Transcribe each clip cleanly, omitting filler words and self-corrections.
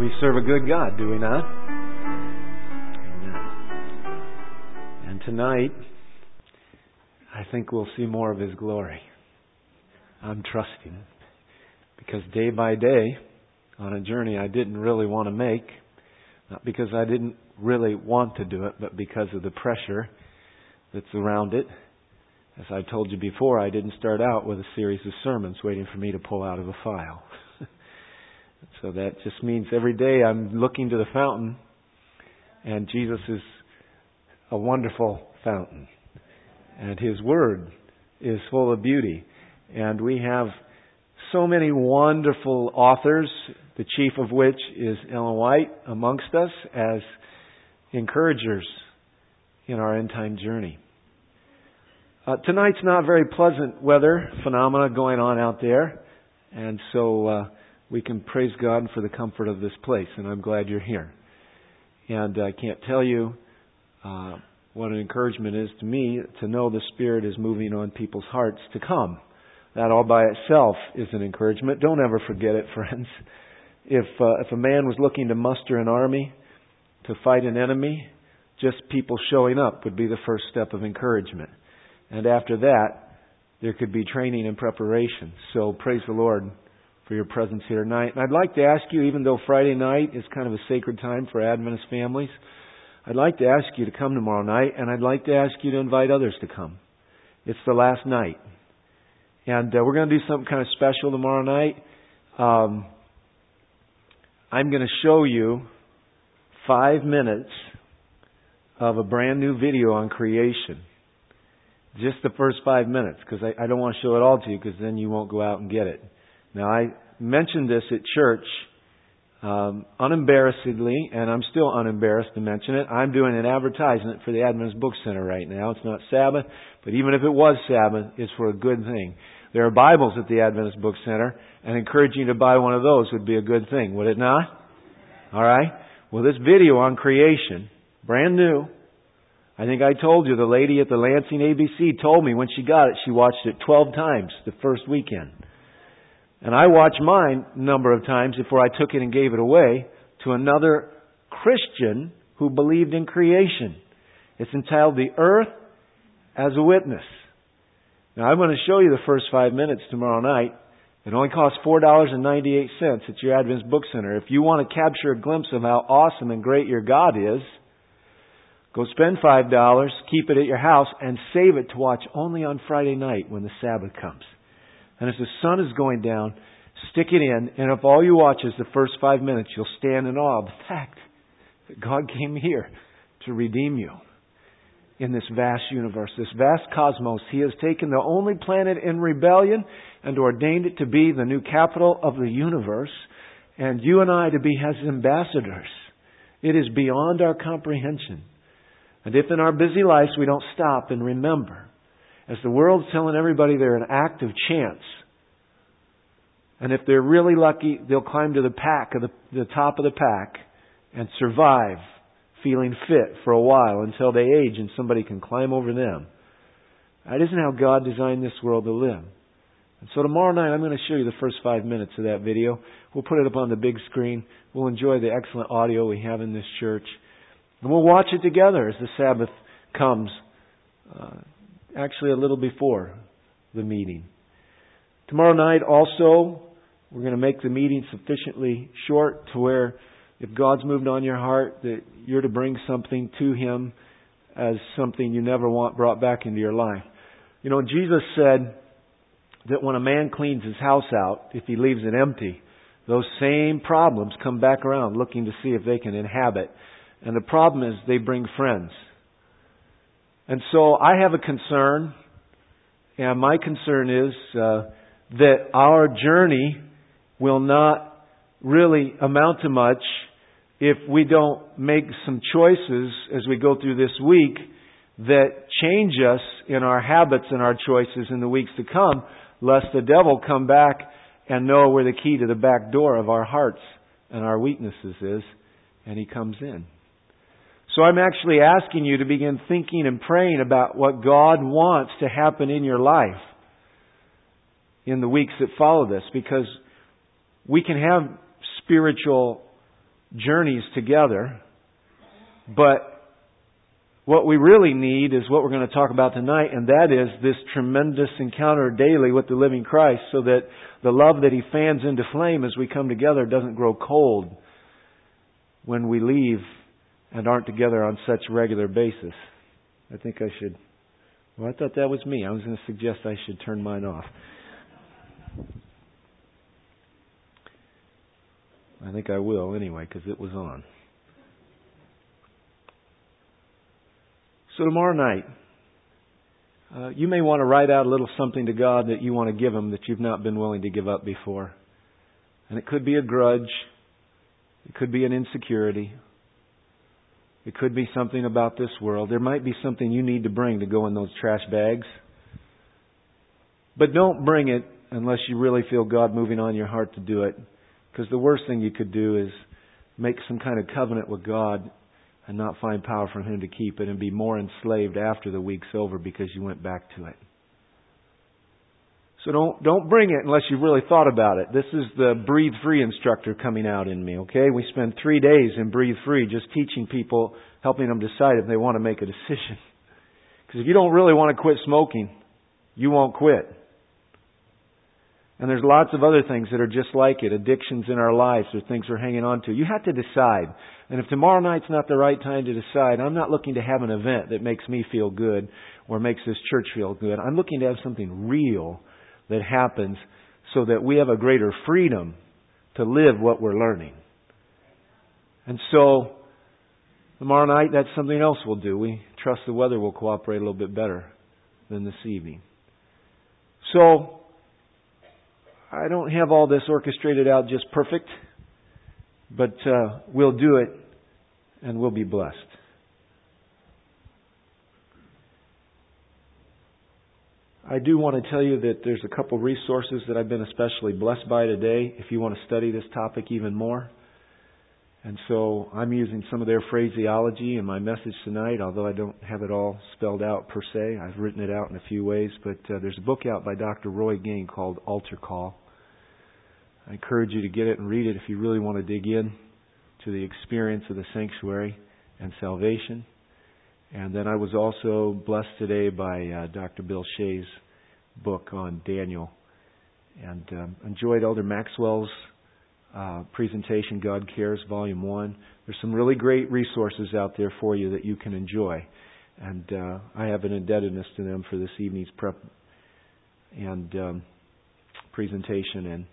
We serve a good God, do we not? Amen. And tonight, I think we'll see more of His glory. I'm trusting. Because day by day, on a journey I didn't really want to make, not because I didn't really want to do it, but because of the pressure that's around it. As I told you before, I didn't start out with a series of sermons waiting for me to pull out of a file. So that just means every day I'm looking to the fountain, and Jesus is a wonderful fountain. And His Word is full of beauty. And we have so many wonderful authors, the chief of which is Ellen White, amongst us as encouragers in our end-time journey. Tonight's not very pleasant weather phenomena going on out there, and so we can praise God for the comfort of this place, and I'm glad you're here. And I can't tell you what an encouragement is to me to know the Spirit is moving on people's hearts to come. That all by itself is an encouragement. Don't ever forget it, friends. If a man was looking to muster an army to fight an enemy, just people showing up would be the first step of encouragement. And after that, there could be training and preparation. So praise the Lord for your presence here tonight. And I'd like to ask you, even though Friday night is kind of a sacred time for Adventist families, I'd like to ask you to come tomorrow night, and I'd like to ask you to invite others to come. It's the last night. And we're going to do something kind of special tomorrow night. I'm going to show you 5 minutes of a brand new video on creation. Just the first 5 minutes, because I don't want to show it all to you, because then you won't go out and get it. Now, I mentioned this at church unembarrassedly, and I'm still unembarrassed to mention it. I'm doing an advertisement for the Adventist Book Center right now. It's not Sabbath, but even if it was Sabbath, it's for a good thing. There are Bibles at the Adventist Book Center, and encouraging you to buy one of those would be a good thing, would it not? All right? Well, this video on creation, brand new. I think I told you the lady at the Lansing ABC told me when she got it, she watched it 12 times the first weekend. And I watched mine a number of times before I took it and gave it away to another Christian who believed in creation. It's entitled The Earth as a Witness. Now, I'm going to show you the first 5 minutes tomorrow night. It only costs $4.98 at your Adventist Book Center. If you want to capture a glimpse of how awesome and great your God is, go spend $5, keep it at your house, and save it to watch only on Friday night when the Sabbath comes. And as the sun is going down, stick it in, and if all you watch is the first 5 minutes, you'll stand in awe of the fact that God came here to redeem you in this vast universe, this vast cosmos. He has taken the only planet in rebellion and ordained it to be the new capital of the universe, and you and I to be His ambassadors. It is beyond our comprehension. And if in our busy lives we don't stop and remember, as the world's telling everybody they're an act of chance, and if they're really lucky, they'll climb to the top of the pack and survive feeling fit for a while until they age and somebody can climb over them. That isn't how God designed this world to live. And so tomorrow night I'm going to show you the first 5 minutes of that video. We'll put it up on the big screen. We'll enjoy the excellent audio we have in this church. And we'll watch it together as the Sabbath comes, actually a little before the meeting. Tomorrow night also, we're going to make the meeting sufficiently short to where if God's moved on your heart, that you're to bring something to Him as something you never want brought back into your life. You know, Jesus said that when a man cleans his house out, if he leaves it empty, those same problems come back around looking to see if they can inhabit. And the problem is they bring friends. And so I have a concern, and my concern is that our journey will not really amount to much if we don't make some choices as we go through this week that change us in our habits and our choices in the weeks to come, lest the devil come back and know where the key to the back door of our hearts and our weaknesses is, and he comes in. So I'm actually asking you to begin thinking and praying about what God wants to happen in your life in the weeks that follow this, because we can have spiritual journeys together. But what we really need is what we're going to talk about tonight, and that is this tremendous encounter daily with the living Christ, so that the love that He fans into flame as we come together doesn't grow cold when we leave and aren't together on such a regular basis. I think I should... Well, I thought that was me. I was going to suggest I should turn mine off. I think I will anyway, because it was on. So tomorrow night, you may want to write out a little something to God that you want to give Him that you've not been willing to give up before. And it could be a grudge. It could be an insecurity. It could be something about this world. There might be something you need to bring to go in those trash bags. But don't bring it unless you really feel God moving on your heart to do it. Because the worst thing you could do is make some kind of covenant with God and not find power from Him to keep it, and be more enslaved after the week's over because you went back to it. So don't bring it unless you've really thought about it. This is the Breathe Free instructor coming out in me, okay? We spend 3 days in Breathe Free just teaching people, helping them decide if they want to make a decision. Because if you don't really want to quit smoking, you won't quit. And there's lots of other things that are just like it, addictions in our lives or things we're hanging on to. You have to decide. And if tomorrow night's not the right time to decide, I'm not looking to have an event that makes me feel good or makes this church feel good. I'm looking to have something real that happens so that we have a greater freedom to live what we're learning. And so, tomorrow night, that's something else we'll do. We trust the weather will cooperate a little bit better than this evening. So, I don't have all this orchestrated out just perfect, but we'll do it and we'll be blessed. I do want to tell you that there's a couple resources that I've been especially blessed by today if you want to study this topic even more. And so I'm using some of their phraseology in my message tonight, although I don't have it all spelled out per se. I've written it out in a few ways, but there's a book out by Dr. Roy Gain called Altar Call. I encourage you to get it and read it if you really want to dig in to the experience of the sanctuary and salvation. And then I was also blessed today by Dr. Bill Shea's book on Daniel. And enjoyed Elder Maxwell's presentation, God Cares, Volume 1. There's some really great resources out there for you that you can enjoy. And I have an indebtedness to them for this evening's prep and presentation. And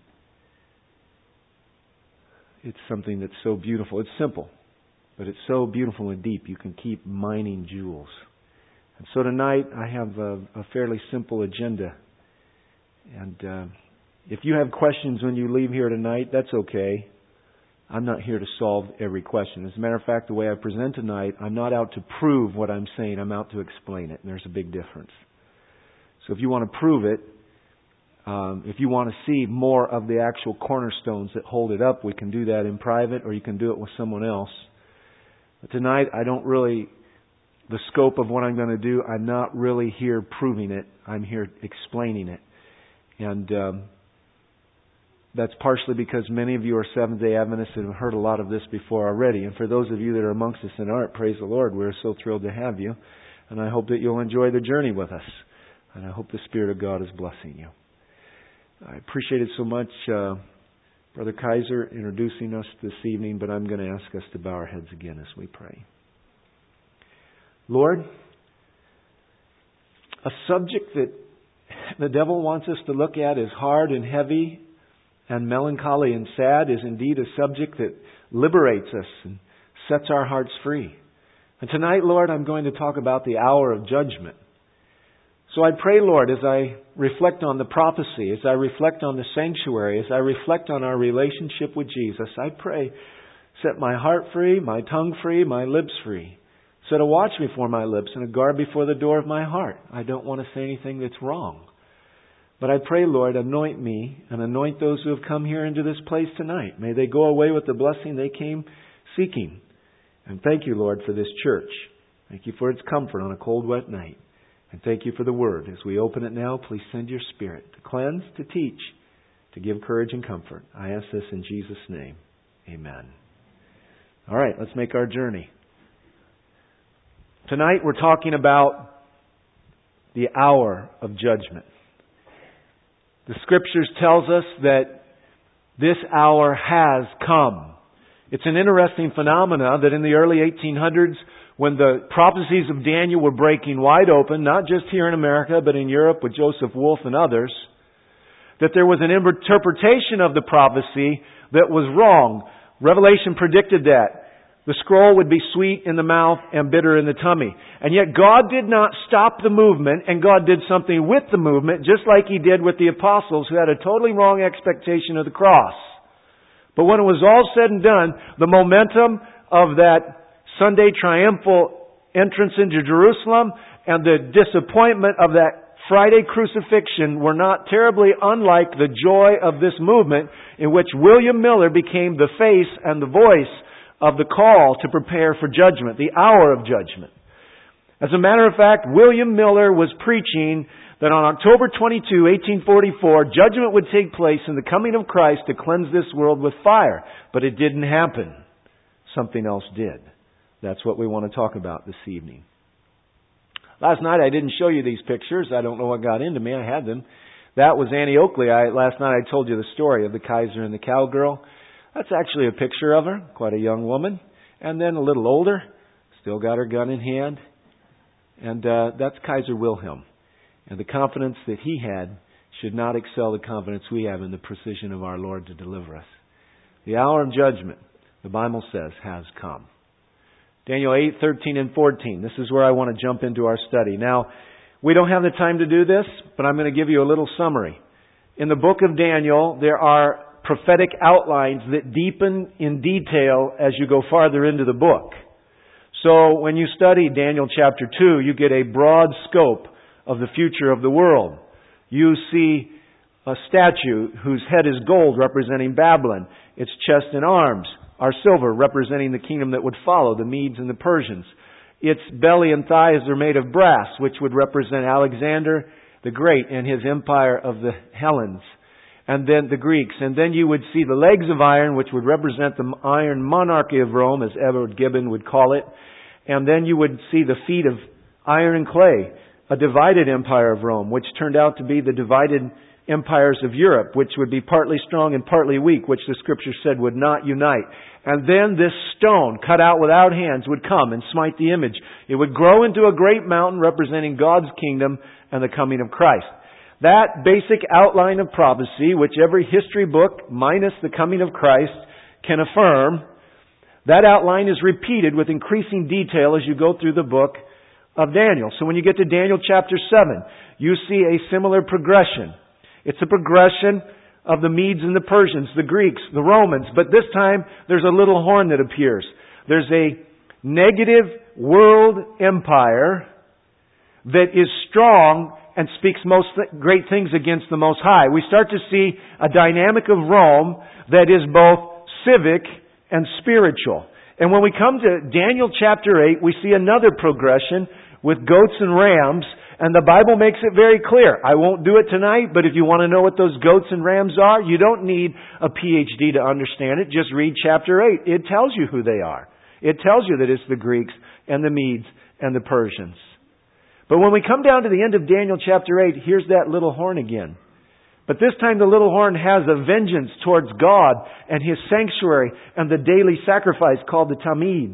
it's something that's so beautiful. It's simple, but it's so beautiful and deep. You can keep mining jewels. And so tonight I have a fairly simple agenda. And if you have questions when you leave here tonight, that's okay. I'm not here to solve every question. As a matter of fact, the way I present tonight, I'm not out to prove what I'm saying. I'm out to explain it. And there's a big difference. So if you want to prove it, if you want to see more of the actual cornerstones that hold it up, we can do that in private, or you can do it with someone else. But tonight, the scope of what I'm going to do, I'm not really here proving it. I'm here explaining it. And that's partially because many of you are Seventh-day Adventists and have heard a lot of this before already. And for those of you that are amongst us and aren't, praise the Lord, we're so thrilled to have you. And I hope that you'll enjoy the journey with us. And I hope the Spirit of God is blessing you. I appreciate it so much, Brother Kaiser, introducing us this evening, but I'm going to ask us to bow our heads again as we pray. Lord, a subject that the devil wants us to look at as hard and heavy and melancholy and sad is indeed a subject that liberates us and sets our hearts free. And tonight, Lord, I'm going to talk about the hour of judgment. So I pray, Lord, as I reflect on the prophecy, as I reflect on the sanctuary, as I reflect on our relationship with Jesus, I pray, set my heart free, my tongue free, my lips free. Set a watch before my lips and a guard before the door of my heart. I don't want to say anything that's wrong. But I pray, Lord, anoint me and anoint those who have come here into this place tonight. May they go away with the blessing they came seeking. And thank you, Lord, for this church. Thank you for its comfort on a cold, wet night. And thank you for the Word. As we open it now, please send your Spirit to cleanse, to teach, to give courage and comfort. I ask this in Jesus' name. Amen. All right, let's make our journey. Tonight we're talking about the hour of judgment. The Scriptures tells us that this hour has come. It's an interesting phenomena that in the early 1800s, when the prophecies of Daniel were breaking wide open, not just here in America, but in Europe with Joseph Wolf and others, that there was an interpretation of the prophecy that was wrong. Revelation predicted that. The scroll would be sweet in the mouth and bitter in the tummy. And yet God did not stop the movement, and God did something with the movement, just like He did with the apostles who had a totally wrong expectation of the cross. But when it was all said and done, the momentum of that Sunday triumphal entrance into Jerusalem and the disappointment of that Friday crucifixion were not terribly unlike the joy of this movement in which William Miller became the face and the voice of the call to prepare for judgment, the hour of judgment. As a matter of fact, William Miller was preaching that on October 22, 1844, judgment would take place in the coming of Christ to cleanse this world with fire. But it didn't happen. Something else did. That's what we want to talk about this evening. Last night I didn't show you these pictures. I don't know what got into me. I had them. That was Annie Oakley. Last night I told you the story of the Kaiser and the cowgirl. That's actually a picture of her, quite a young woman. And then a little older, still got her gun in hand. And that's Kaiser Wilhelm. And the confidence that he had should not excel the confidence we have in the precision of our Lord to deliver us. The hour of judgment, the Bible says, has come. Daniel 8, 13 and 14. This is where I want to jump into our study. Now, we don't have the time to do this, but I'm going to give you a little summary. In the book of Daniel, there are prophetic outlines that deepen in detail as you go farther into the book. So when you study Daniel chapter 2, you get a broad scope of the future of the world. You see a statue whose head is gold representing Babylon. Its chest and arms are silver representing the kingdom that would follow, the Medes and the Persians. Its belly and thighs are made of brass, which would represent Alexander the Great and his empire of the Hellenes. And then the Greeks. And then you would see the legs of iron, which would represent the iron monarchy of Rome, as Edward Gibbon would call it. And then you would see the feet of iron and clay, a divided empire of Rome, which turned out to be the divided empires of Europe, which would be partly strong and partly weak, which the Scripture said would not unite. And then this stone, cut out without hands, would come and smite the image. It would grow into a great mountain representing God's kingdom and the coming of Christ. That basic outline of prophecy, which every history book, minus the coming of Christ, can affirm, that outline is repeated with increasing detail as you go through the book of Daniel. So when you get to Daniel chapter 7, you see a similar progression. It's a progression of the Medes and the Persians, the Greeks, the Romans, but this time there's a little horn that appears. There's a negative world empire that is strong and speaks most great things against the Most High. We start to see a dynamic of Rome that is both civic and spiritual. And when we come to Daniel chapter 8, we see another progression with goats and rams, and the Bible makes it very clear. I won't do it tonight, but if you want to know what those goats and rams are, you don't need a PhD to understand it. Just read chapter 8. It tells you who they are. It tells you that it's the Greeks and the Medes and the Persians. But when we come down to the end of Daniel chapter 8, here's that little horn again. But this time the little horn has a vengeance towards God and His sanctuary and the daily sacrifice called the Tamid.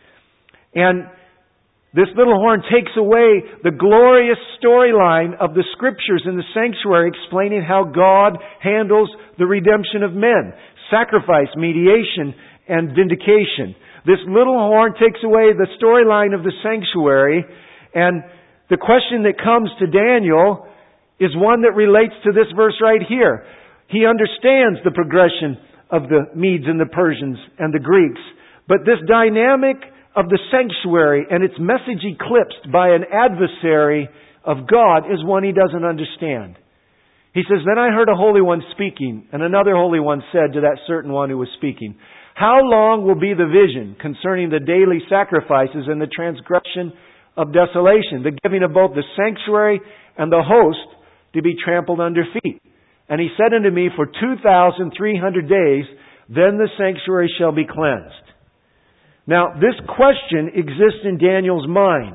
And this little horn takes away the glorious storyline of the Scriptures in the sanctuary explaining how God handles the redemption of men, sacrifice, mediation, and vindication. This little horn takes away the storyline of the sanctuary, and the question that comes to Daniel is one that relates to this verse right here. He understands the progression of the Medes and the Persians and the Greeks, but this dynamic of the sanctuary and its message eclipsed by an adversary of God is one he doesn't understand. He says, "Then I heard a Holy One speaking, and another Holy One said to that certain one who was speaking, 'How long will be the vision concerning the daily sacrifices and the transgression of desolation, the giving of both the sanctuary and the host to be trampled under feet?' And he said unto me, 'For 2,300 days, then the sanctuary shall be cleansed.'" Now, this question exists in Daniel's mind.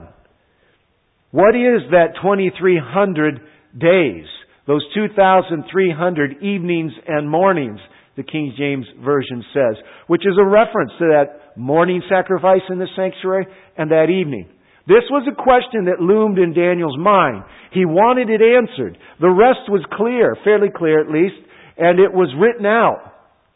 What is that 2,300 days? Those 2,300 evenings and mornings, the King James Version says, which is a reference to that morning sacrifice in the sanctuary and that evening. This was a question that loomed in Daniel's mind. He wanted it answered. The rest was clear, fairly clear at least, and it was written out.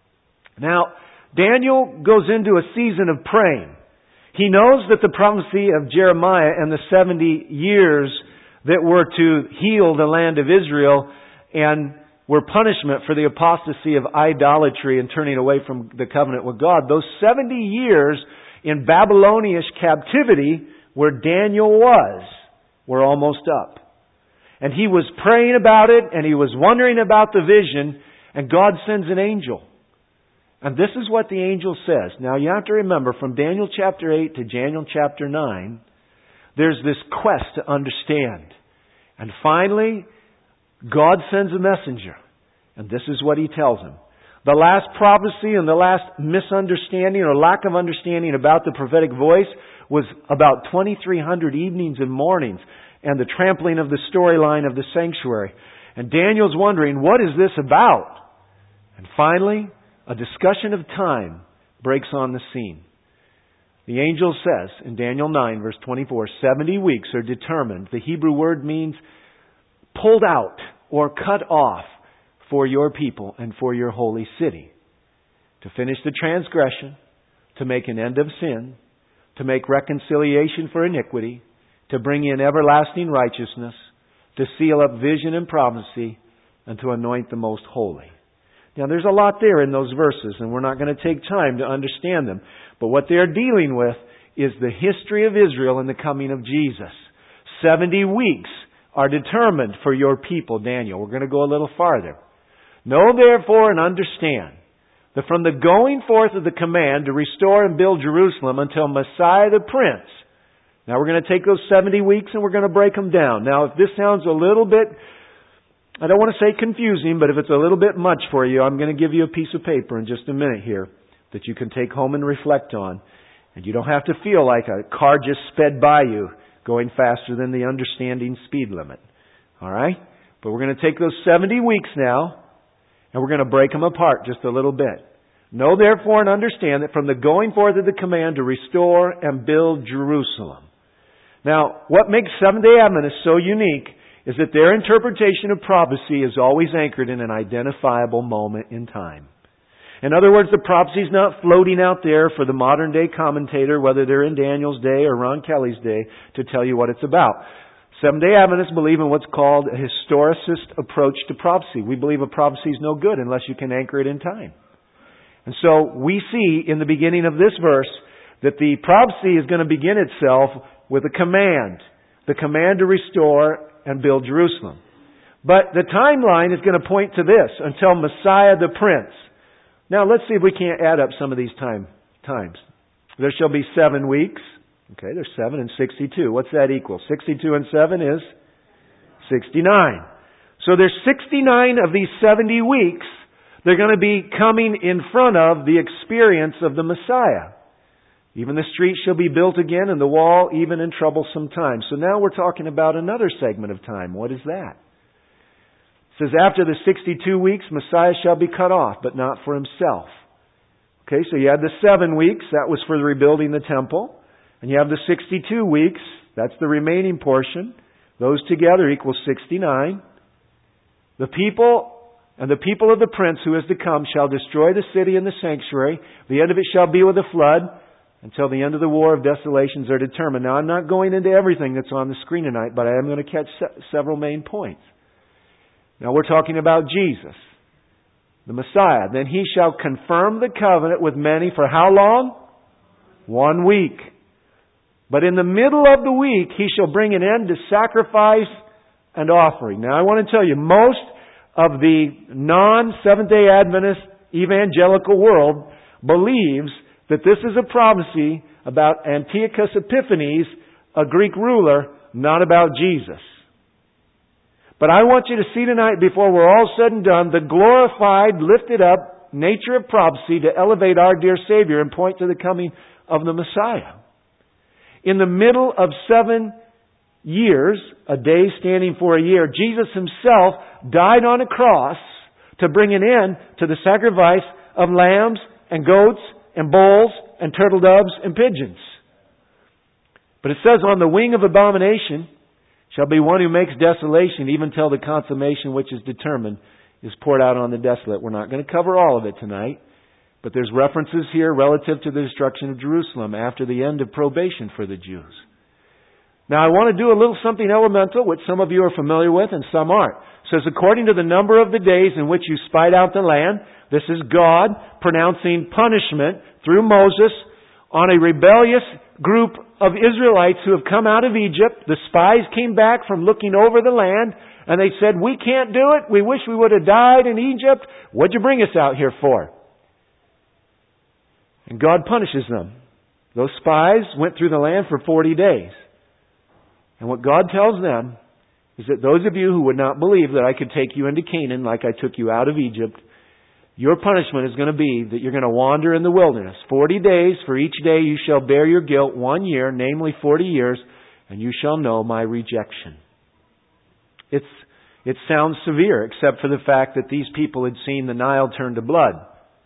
Now, Daniel goes into a season of praying. He knows that the prophecy of Jeremiah and the 70 years that were to heal the land of Israel and were punishment for the apostasy of idolatry and turning away from the covenant with God, those 70 years in Babylonian captivity where Daniel was, were almost up. And he was praying about it, and he was wondering about the vision, and God sends an angel. And this is what the angel says. Now you have to remember, from Daniel chapter 8 to Daniel chapter 9, there's this quest to understand. And finally, God sends a messenger. And this is what he tells him. The last prophecy and the last misunderstanding or lack of understanding about the prophetic voice was about 2,300 evenings and mornings and the trampling of the storyline of the sanctuary. And Daniel's wondering, what is this about? And finally, a discussion of time breaks on the scene. The angel says in Daniel 9 verse 24, 70 weeks are determined. The Hebrew word means pulled out or cut off for your people and for your holy city. To finish the transgression, to make an end of sin, to make reconciliation for iniquity, to bring in everlasting righteousness, to seal up vision and prophecy, and to anoint the most holy. Now there's a lot there in those verses, and we're not going to take time to understand them. But what they're dealing with is the history of Israel and the coming of Jesus. 70 weeks are determined for your people, Daniel. We're going to go a little farther. Know therefore and understand that from the going forth of the command to restore and build Jerusalem until Messiah the Prince. Now we're going to take those 70 weeks and we're going to break them down. Now if this sounds a little bit, I don't want to say confusing, but if it's a little bit much for you, I'm going to give you a piece of paper in just a minute here that you can take home and reflect on. And you don't have to feel like a car just sped by you going faster than the understanding speed limit. All right? But we're going to take those 70 weeks now and we're going to break them apart just a little bit. Know therefore and understand that from the going forth of the command to restore and build Jerusalem. Now, what makes Seventh-day Adventists so unique is that their interpretation of prophecy is always anchored in an identifiable moment in time. In other words, the prophecy is not floating out there for the modern day commentator, whether they're in Daniel's day or Ron Kelly's day, to tell you what it's about. Seventh-day Adventists believe in what's called a historicist approach to prophecy. We believe a prophecy is no good unless you can anchor it in time. And so we see in the beginning of this verse that the prophecy is going to begin itself with a command. The command to restore and build Jerusalem. But the timeline is going to point to this, until Messiah the Prince. Now let's see if we can't add up some of these times. There shall be 7 weeks. Okay, there's 7 and 62. What's that equal? 62 and 7 is 69. So there's 69 of these 70 weeks. They're going to be coming in front of the experience of the Messiah. Even the street shall be built again, and the wall even in troublesome times. So now we're talking about another segment of time. What is that? It says, after the 62 weeks, Messiah shall be cut off, but not for himself. Okay, so you had the 7 weeks. That was for rebuilding the temple. And you have the 62 weeks. That's the remaining portion. Those together equal 69. The people and the people of the prince who is to come shall destroy the city and the sanctuary. The end of it shall be with a flood, until the end of the war of desolations are determined. Now, I'm not going into everything that's on the screen tonight, but I am going to catch several main points. Now, we're talking about Jesus, the Messiah. Then he shall confirm the covenant with many for how long? 1 week. But in the middle of the week, he shall bring an end to sacrifice and offering. Now, I want to tell you, most of the non-Seventh-day Adventist evangelical world believes that this is a prophecy about Antiochus Epiphanes, a Greek ruler, not about Jesus. But I want you to see tonight, before we're all said and done, the glorified, lifted up, nature of prophecy to elevate our dear Savior and point to the coming of the Messiah. In the middle of 7 years, a day standing for a year, Jesus Himself died on a cross to bring an end to the sacrifice of lambs and goats and bulls and turtle doves and pigeons. But it says, on the wing of abomination shall be one who makes desolation, even till the consummation which is determined is poured out on the desolate. We're not going to cover all of it tonight, but there's references here relative to the destruction of Jerusalem after the end of probation for the Jews. Now, I want to do a little something elemental, which some of you are familiar with and some aren't. It says, according to the number of the days in which you spied out the land, this is God pronouncing punishment through Moses on a rebellious group of Israelites who have come out of Egypt. The spies came back from looking over the land, and they said, we can't do it. We wish we would have died in Egypt. What'd you bring us out here for? And God punishes them. Those spies went through the land for 40 days. And what God tells them is that those of you who would not believe that I could take you into Canaan like I took you out of Egypt, your punishment is going to be that you're going to wander in the wilderness. 40 days, for each day you shall bear your guilt 1 year, namely 40 years, and you shall know my rejection. It sounds severe, except for the fact that these people had seen the Nile turn to blood.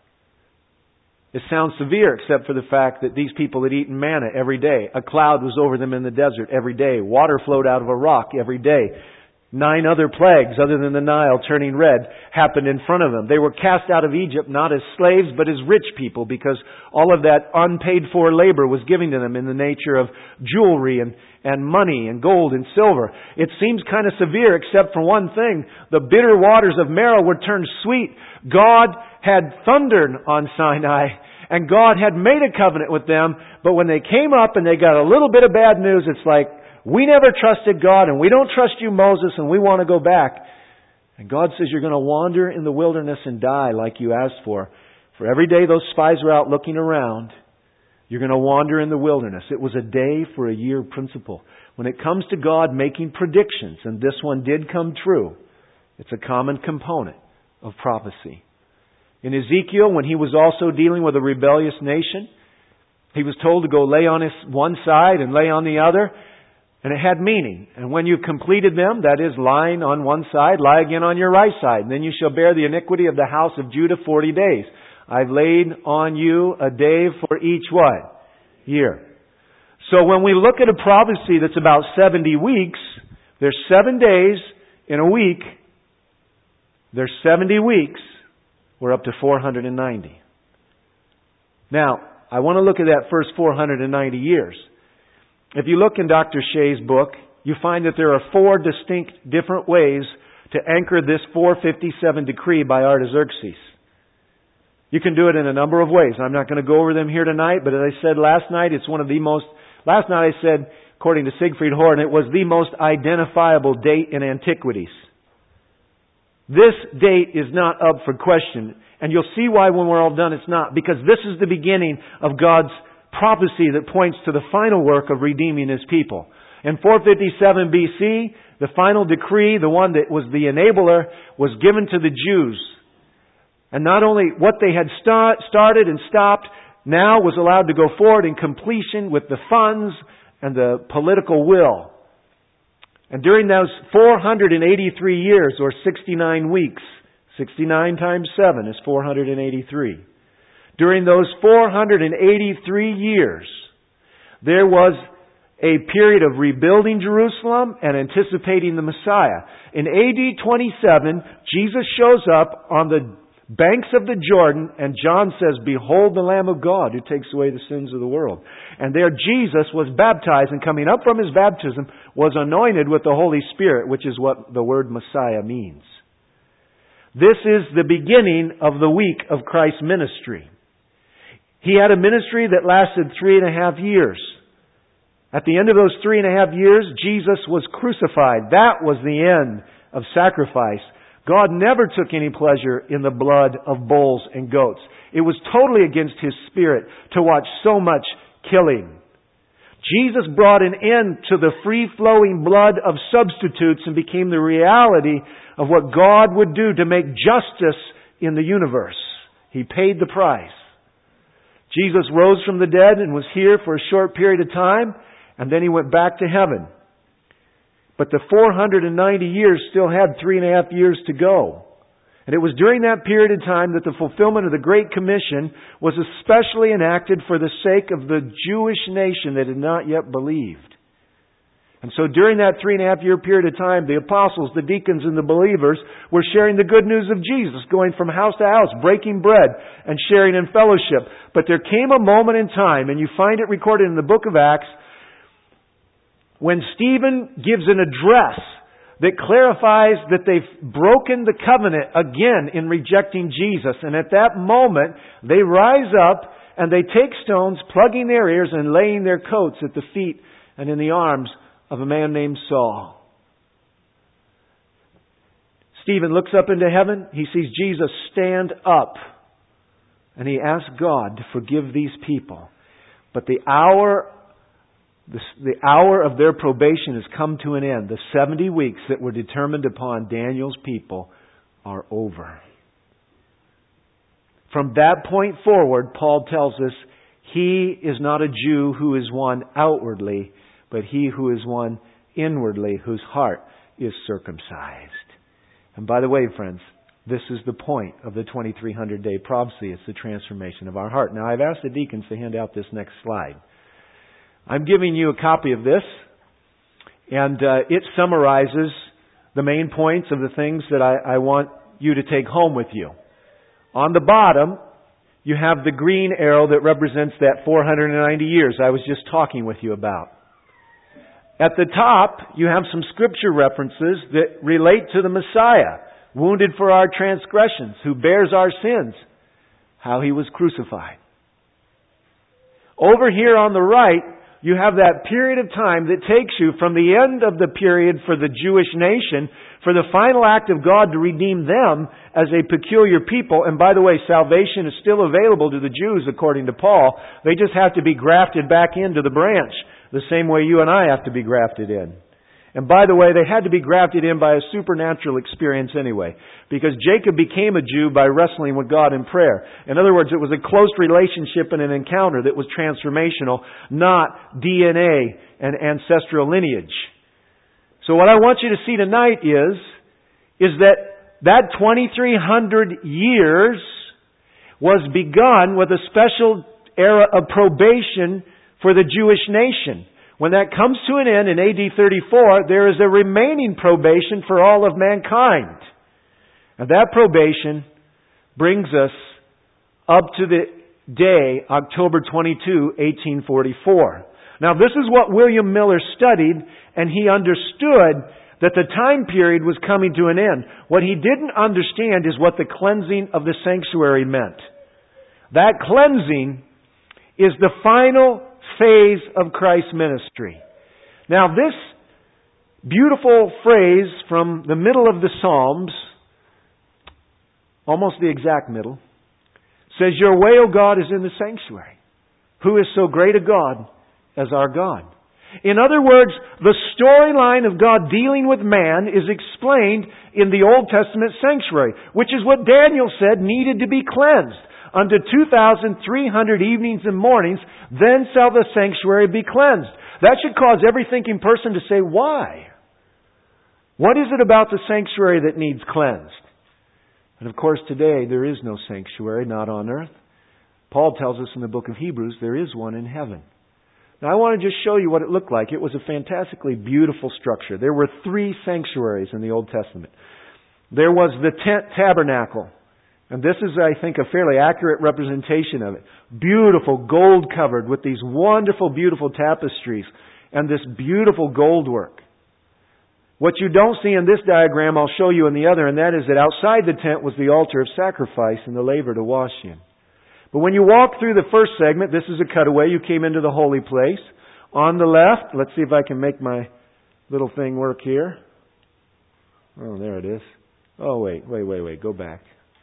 It sounds severe, except for the fact that these people had eaten manna every day. A cloud was over them in the desert every day. Water flowed out of a rock every day. 9 other plagues, other than the Nile turning red, happened in front of them. They were cast out of Egypt not as slaves, but as rich people, because all of that unpaid-for labor was given to them in the nature of jewelry and money and gold and silver. It seems kind of severe, except for one thing. The bitter waters of Merah were turned sweet. God had thundered on Sinai, and God had made a covenant with them, but when they came up and they got a little bit of bad news, it's like, we never trusted God, and we don't trust you, Moses, and we want to go back. And God says you're going to wander in the wilderness and die like you asked for. For every day those spies were out looking around, you're going to wander in the wilderness. It was a day for a year principle. When it comes to God making predictions, and this one did come true, it's a common component of prophecy. In Ezekiel, when he was also dealing with a rebellious nation, he was told to go lay on his one side and lay on the other. And it had meaning. And when you've completed them, that is, lying on one side, lie again on your right side. And then you shall bear the iniquity of the house of Judah 40 days. I've laid on you a day for each what? Year. So when we look at a prophecy that's about 70 weeks, there's 7 days in a week. There's 70 weeks. We're up to 490. Now, I want to look at that first 490 years. If you look in Dr. Shea's book, you find that there are 4 distinct different ways to anchor this 457 decree by Artaxerxes. You can do it in a number of ways. I'm not going to go over them here tonight, but as I said last night, last night I said, according to Siegfried Horn, it was the most identifiable date in antiquities. This date is not up for question, and you'll see why when we're all done it's not, because this is the beginning of God's prophecy that points to the final work of redeeming His people. In 457 BC, the final decree, the one that was the enabler, was given to the Jews. And not only what they had started and stopped, now was allowed to go forward in completion with the funds and the political will. And during those 483 years, or 69 weeks, 69 times 7 is 483. During those 483 years, there was a period of rebuilding Jerusalem and anticipating the Messiah. In AD 27, Jesus shows up on the banks of the Jordan, and John says, "Behold the Lamb of God who takes away the sins of the world." And there Jesus was baptized, and coming up from His baptism was anointed with the Holy Spirit, which is what the word Messiah means. This is the beginning of the week of Christ's ministry. He had a ministry that lasted 3.5 years. At the end of those 3.5 years, Jesus was crucified. That was the end of sacrifice. God never took any pleasure in the blood of bulls and goats. It was totally against His Spirit to watch so much killing. Jesus brought an end to the free-flowing blood of substitutes and became the reality of what God would do to make justice in the universe. He paid the price. Jesus rose from the dead and was here for a short period of time, and then He went back to heaven. But the 490 years still had 3.5 years to go. And it was during that period of time that the fulfillment of the Great Commission was especially enacted for the sake of the Jewish nation that had not yet believed. And so during that 3.5 year period of time, the apostles, the deacons, and the believers were sharing the good news of Jesus, going from house to house, breaking bread, and sharing in fellowship. But there came a moment in time, and you find it recorded in the book of Acts, when Stephen gives an address that clarifies that they've broken the covenant again in rejecting Jesus. And at that moment, they rise up and they take stones, plugging their ears and laying their coats at the feet and in the arms of a man named Saul. Stephen looks up into heaven. He sees Jesus stand up. And he asks God to forgive these people. But the hour of their probation has come to an end. The 70 weeks that were determined upon Daniel's people are over. From that point forward, Paul tells us, he is not a Jew who is one outwardly, but he who is one inwardly, whose heart is circumcised. And by the way, friends, this is the point of the 2300-day prophecy. It's the transformation of our heart. Now, I've asked the deacons to hand out this next slide. I'm giving you a copy of this, and it summarizes the main points of the things that I want you to take home with you. On the bottom, you have the green arrow that represents that 490 years I was just talking with you about. At the top, you have some scripture references that relate to the Messiah, wounded for our transgressions, who bears our sins, how He was crucified. Over here on the right, you have that period of time that takes you from the end of the period for the Jewish nation, for the final act of God to redeem them as a peculiar people. And by the way, salvation is still available to the Jews according to Paul. They just have to be grafted back into the branch, the same way you and I have to be grafted in. And by the way, they had to be grafted in by a supernatural experience anyway, because Jacob became a Jew by wrestling with God in prayer. In other words, it was a close relationship and an encounter that was transformational, not DNA and ancestral lineage. So what I want you to see tonight is that 2300 years was begun with a special era of probation for the Jewish nation. When that comes to an end in AD 34, there is a remaining probation for all of mankind. And that probation brings us up to the day, October 22, 1844. Now, this is what William Miller studied, and he understood that the time period was coming to an end. What he didn't understand is what the cleansing of the sanctuary meant. That cleansing is the final phase of Christ's ministry. Now, this beautiful phrase from the middle of the Psalms, almost the exact middle, says, "Your way, O God, is in the sanctuary. Who is so great a God as our God?" In other words, the storyline of God dealing with man is explained in the Old Testament sanctuary, which is what Daniel said needed to be cleansed. Unto 2,300 evenings and mornings, then shall the sanctuary be cleansed. That should cause every thinking person to say, why? What is it about the sanctuary that needs cleansed? And of course today there is no sanctuary, not on earth. Paul tells us in the book of Hebrews there is one in heaven. Now I want to just show you what it looked like. It was a fantastically beautiful structure. There were 3 sanctuaries in the Old Testament. There was the tent tabernacle. And this is, I think, a fairly accurate representation of it. Beautiful, gold covered with these wonderful, beautiful tapestries and this beautiful gold work. What you don't see in this diagram, I'll show you in the other, and that is that outside the tent was the altar of sacrifice and the laver to wash in. But when you walk through the first segment, this is a cutaway. You came into the holy place. On the left, let's see if I can make my little thing work here. Oh, there it is. Oh, wait. Go back.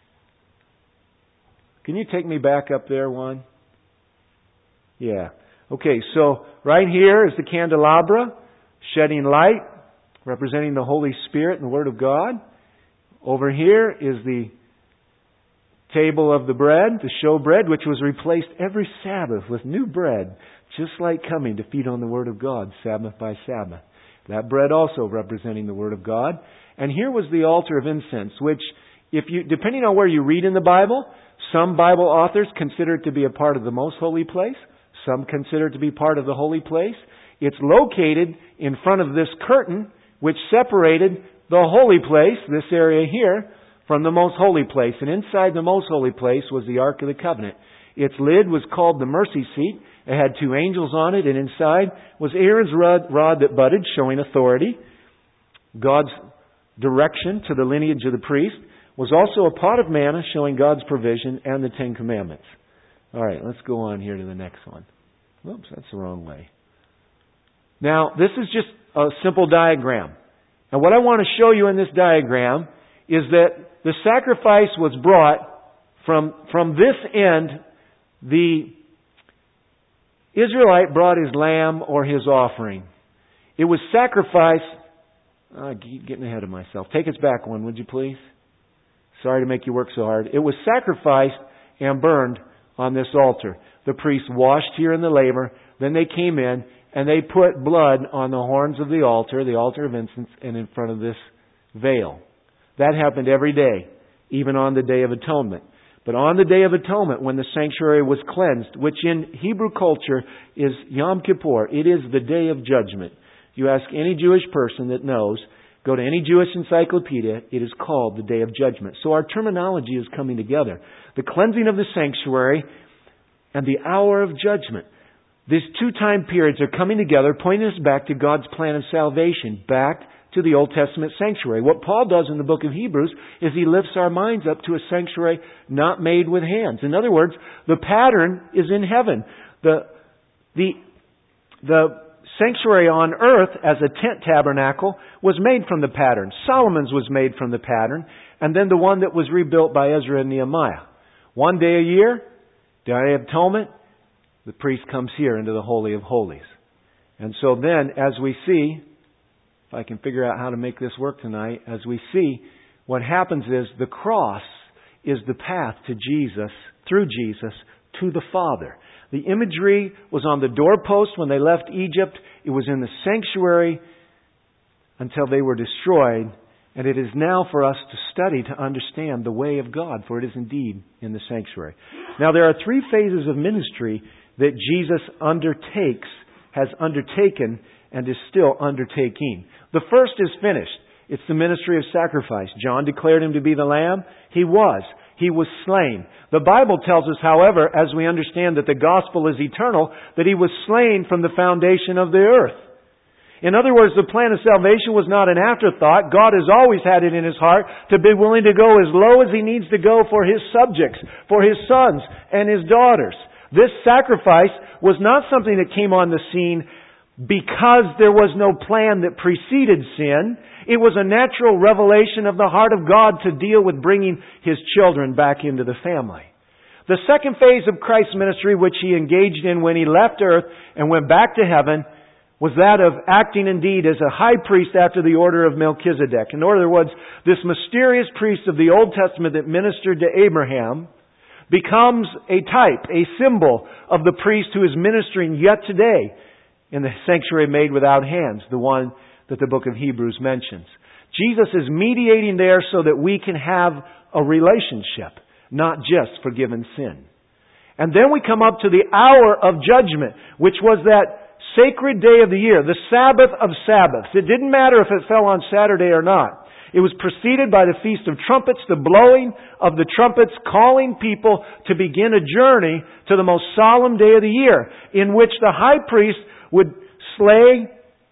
Can you take me back up there one? Yeah. Okay, so right here is the candelabra, shedding light, representing the Holy Spirit and the Word of God. Over here is the table of the bread, the showbread, which was replaced every Sabbath with new bread, just like coming to feed on the Word of God, Sabbath by Sabbath. That bread also representing the Word of God. And here was the altar of incense, which, depending on where you read in the Bible, some Bible authors consider it to be a part of the most holy place. Some consider it to be part of the holy place. It's located in front of this curtain, which separated the holy place, this area here, from the most holy place. And inside the most holy place was the Ark of the Covenant. Its lid was called the mercy seat. It had 2 angels on it, and inside was Aaron's rod that budded, showing authority. God's direction to the lineage of the priest. Was also a pot of manna showing God's provision and the 10 Commandments. All right, let's go on here to the next one. Whoops, that's the wrong way. Now, this is just a simple diagram. And what I want to show you in this diagram is that the sacrifice was brought from this end. The Israelite brought his lamb or his offering. It was sacrificed. I keep getting ahead of myself. Take us back one, would you please? Sorry to make you work so hard. It was sacrificed and burned on this altar. The priests washed here in the laver. Then they came in and they put blood on the horns of the altar of incense, and in front of this veil. That happened every day, even on the Day of Atonement. But on the Day of Atonement, when the sanctuary was cleansed, which in Hebrew culture is Yom Kippur, it is the Day of Judgment. You ask any Jewish person that knows, go to any Jewish encyclopedia, it is called the Day of Judgment. So our terminology is coming together. The cleansing of the sanctuary and the hour of judgment. These 2 time periods are coming together, pointing us back to God's plan of salvation, back to the Old Testament sanctuary. What Paul does in the book of Hebrews is he lifts our minds up to a sanctuary not made with hands. In other words, the pattern is in heaven. The sanctuary on earth as a tent tabernacle was made from the pattern. Solomon's was made from the pattern. And then the one that was rebuilt by Ezra and Nehemiah. 1 day a year, Day of Atonement, the priest comes here into the Holy of Holies. And so then, as we see, if I can figure out how to make this work tonight, as we see, what happens is the cross is the path to Jesus, through Jesus, to the Father. The imagery was on the doorpost when they left Egypt. It was in the sanctuary until they were destroyed. And it is now for us to study to understand the way of God, for it is indeed in the sanctuary. Now there are 3 phases of ministry that Jesus undertakes, has undertaken, and is still undertaking. The first is finished. It's the ministry of sacrifice. John declared Him to be the Lamb. He was. He was slain. The Bible tells us, however, as we understand that the gospel is eternal, that He was slain from the foundation of the earth. In other words, the plan of salvation was not an afterthought. God has always had it in His heart to be willing to go as low as He needs to go for His subjects, for His sons and His daughters. This sacrifice was not something that came on the scene because there was no plan that preceded sin. It was a natural revelation of the heart of God to deal with bringing His children back into the family. The second phase of Christ's ministry, which He engaged in when He left earth and went back to heaven, was that of acting indeed as a high priest after the order of Melchizedek. In other words, this mysterious priest of the Old Testament that ministered to Abraham becomes a type, a symbol of the priest who is ministering yet today in the sanctuary made without hands, the one that the book of Hebrews mentions. Jesus is mediating there so that we can have a relationship, not just forgiven sin. And then we come up to the hour of judgment, which was that sacred day of the year, the Sabbath of Sabbaths. It didn't matter if it fell on Saturday or not. It was preceded by the Feast of Trumpets, the blowing of the trumpets, calling people to begin a journey to the most solemn day of the year, in which the high priest would slay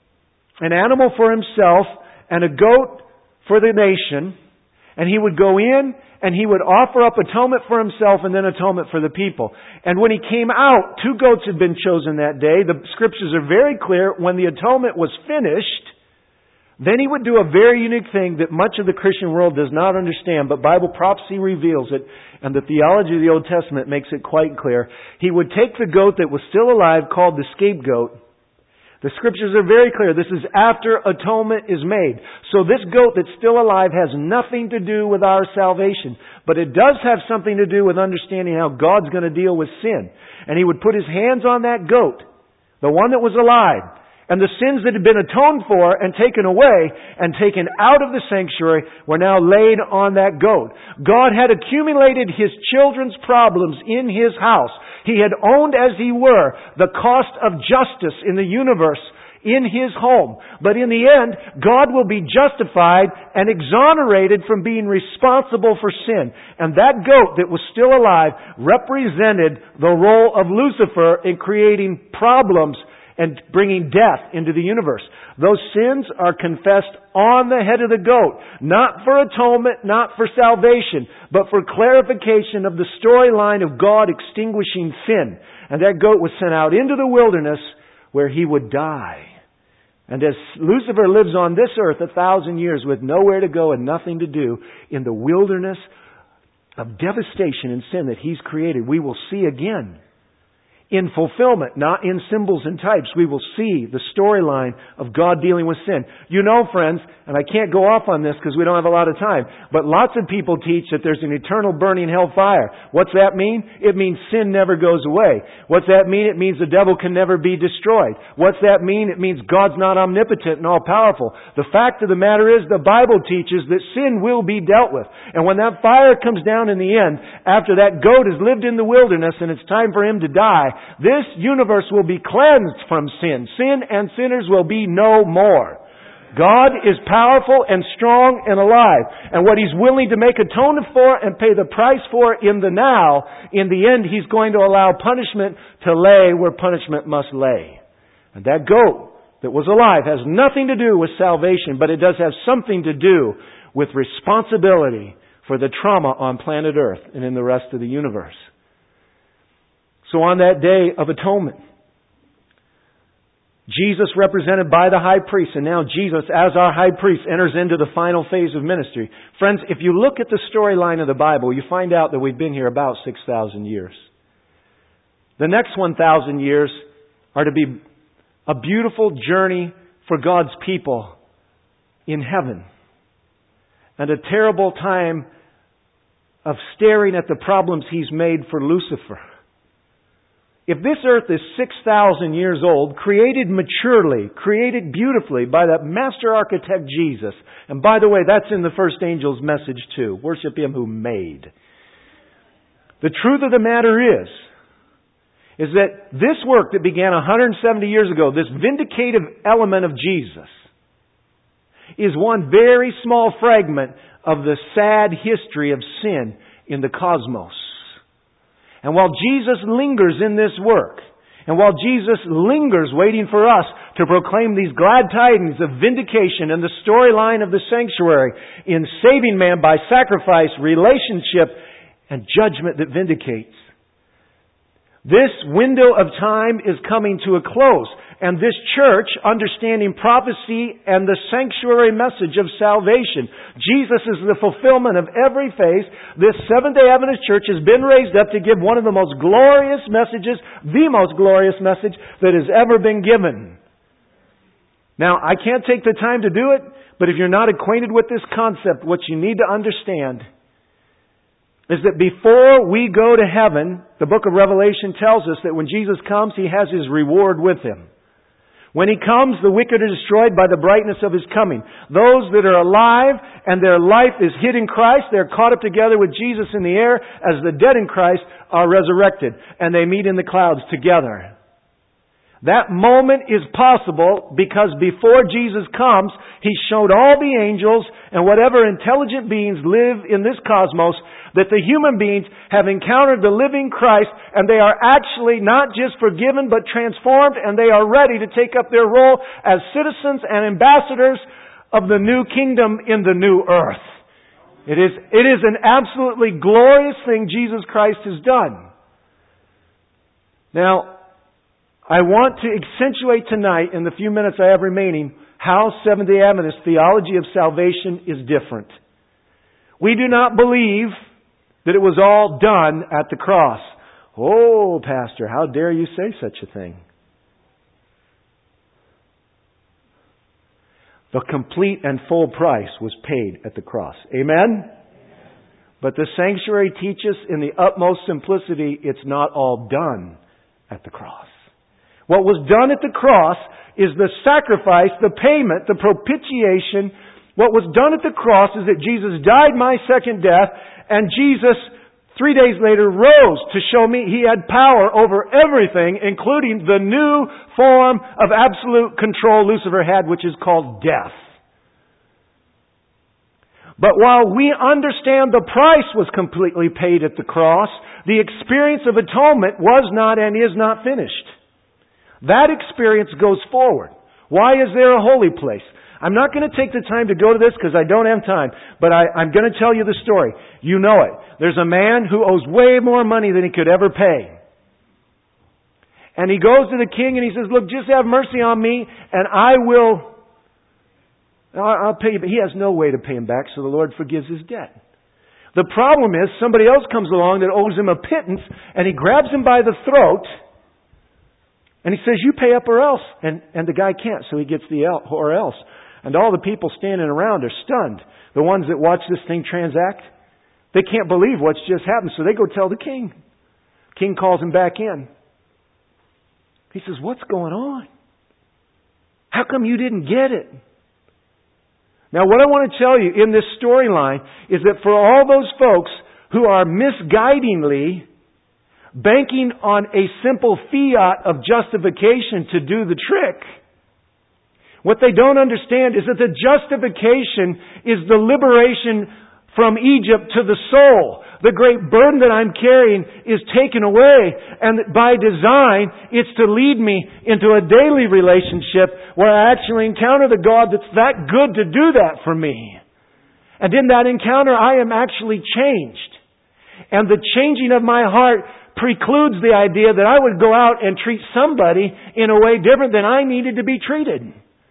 an animal for himself and a goat for the nation, and he would go in and he would offer up atonement for himself and then atonement for the people. And when he came out, 2 goats had been chosen that day. The Scriptures are very clear. When the atonement was finished, then he would do a very unique thing that much of the Christian world does not understand, but Bible prophecy reveals it, and the theology of the Old Testament makes it quite clear. He would take the goat that was still alive, called the scapegoat. The Scriptures are very clear. This is after atonement is made. So this goat that's still alive has nothing to do with our salvation. But it does have something to do with understanding how God's going to deal with sin. And He would put His hands on that goat, the one that was alive, and the sins that had been atoned for and taken away and taken out of the sanctuary were now laid on that goat. God had accumulated His children's problems in His house. He had owned, as He were, the cost of justice in the universe in His home. But in the end, God will be justified and exonerated from being responsible for sin. And that goat that was still alive represented the role of Lucifer in creating problems and bringing death into the universe. Those sins are confessed on the head of the goat, not for atonement, not for salvation, but for clarification of the storyline of God extinguishing sin. And that goat was sent out into the wilderness where he would die. And as Lucifer lives on this earth 1,000 years with nowhere to go and nothing to do in the wilderness of devastation and sin that he's created, we will see again in fulfillment, not in symbols and types, we will see the storyline of God dealing with sin. You know, friends, and I can't go off on this because we don't have a lot of time, but lots of people teach that there's an eternal burning hellfire. What's that mean? It means sin never goes away. What's that mean? It means the devil can never be destroyed. What's that mean? It means God's not omnipotent and all-powerful. The fact of the matter is the Bible teaches that sin will be dealt with. And when that fire comes down in the end, after that goat has lived in the wilderness and it's time for him to die, this universe will be cleansed from sin. Sin and sinners will be no more. God is powerful and strong and alive. And what He's willing to make atonement for and pay the price for in the now, in the end He's going to allow punishment to lay where punishment must lay. And that goat that was alive has nothing to do with salvation, but it does have something to do with responsibility for the trauma on planet Earth and in the rest of the universe. So on that day of atonement, Jesus represented by the high priest, and now Jesus as our high priest enters into the final phase of ministry. Friends, if you look at the storyline of the Bible, you find out that we've been here about 6,000 years. The next 1,000 years are to be a beautiful journey for God's people in heaven, and a terrible time of staring at the problems He's made for Lucifer. If this earth is 6,000 years old, created maturely, created beautifully by that master architect Jesus, and by the way, that's in the first angel's message too, worship Him who made. The truth of the matter is that this work that began 170 years ago, this vindicative element of Jesus, is one very small fragment of the sad history of sin in the cosmos. And while Jesus lingers in this work, and while Jesus lingers waiting for us to proclaim these glad tidings of vindication and the storyline of the sanctuary in saving man by sacrifice, relationship, and judgment that vindicates, this window of time is coming to a close. And this church, understanding prophecy and the sanctuary message of salvation, Jesus is the fulfillment of every phase. This Seventh-day Adventist church has been raised up to give one of the most glorious messages, the most glorious message that has ever been given. Now, I can't take the time to do it, but if you're not acquainted with this concept, what you need to understand is that before we go to heaven, the book of Revelation tells us that when Jesus comes, He has His reward with Him. When He comes, the wicked are destroyed by the brightness of His coming. Those that are alive and their life is hid in Christ, they're caught up together with Jesus in the air as the dead in Christ are resurrected, and they meet in the clouds together. That moment is possible because before Jesus comes, He showed all the angels and whatever intelligent beings live in this cosmos that the human beings have encountered the living Christ, and they are actually not just forgiven but transformed, and they are ready to take up their role as citizens and ambassadors of the new kingdom in the new earth. It is an absolutely glorious thing Jesus Christ has done. Now, I want to accentuate tonight, in the few minutes I have remaining, how Seventh-day Adventist theology of salvation is different. We do not believe that it was all done at the cross. Oh, Pastor, how dare you say such a thing? The complete and full price was paid at the cross. Amen? But the sanctuary teaches in the utmost simplicity, it's not all done at the cross. What was done at the cross is the sacrifice, the payment, the propitiation. What was done at the cross is that Jesus died my second death, and Jesus 3 days later rose to show me He had power over everything, including the new form of absolute control Lucifer had, which is called death. But while we understand the price was completely paid at the cross, the experience of atonement was not and is not finished. That experience goes forward. Why is there a holy place? I'm not going to take the time to go to this because I don't have time, but I'm going to tell you the story. You know it. There's a man who owes way more money than he could ever pay. And he goes to the king and he says, look, just have mercy on me and I'll pay you. But he has no way to pay him back, so the Lord forgives his debt. The problem is somebody else comes along that owes him a pittance and he grabs him by the throat and he says, you pay up or else. And the guy can't, so he gets the or else. And all the people standing around are stunned. The ones that watch this thing transact, they can't believe what's just happened. So they go tell the king. King calls him back in. He says, what's going on? How come you didn't get it? Now what I want to tell you in this storyline is that for all those folks who are misguidingly banking on a simple fiat of justification to do the trick, what they don't understand is that the justification is the liberation from Egypt to the soul. The great burden that I'm carrying is taken away. And by design, it's to lead me into a daily relationship where I actually encounter the God that's that good to do that for me. And in that encounter, I am actually changed. And the changing of my heart precludes the idea that I would go out and treat somebody in a way different than I needed to be treated.